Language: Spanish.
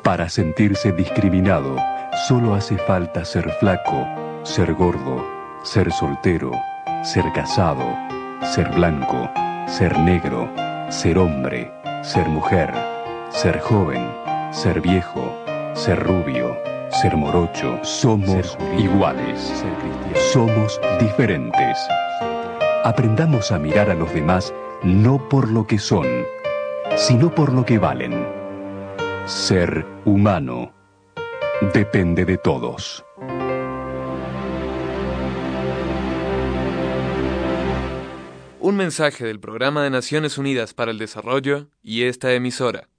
Para sentirse discriminado, solo hace falta ser flaco, ser gordo, ser soltero, ser casado, ser blanco, ser negro, ser hombre, ser mujer, ser joven, ser viejo, ser rubio, ser morocho. Somos iguales. Somos diferentes. Aprendamos a mirar a los demás no por lo que son, sino por lo que valen. Ser humano depende de todos. Un mensaje del Programa de Naciones Unidas para el Desarrollo y esta emisora.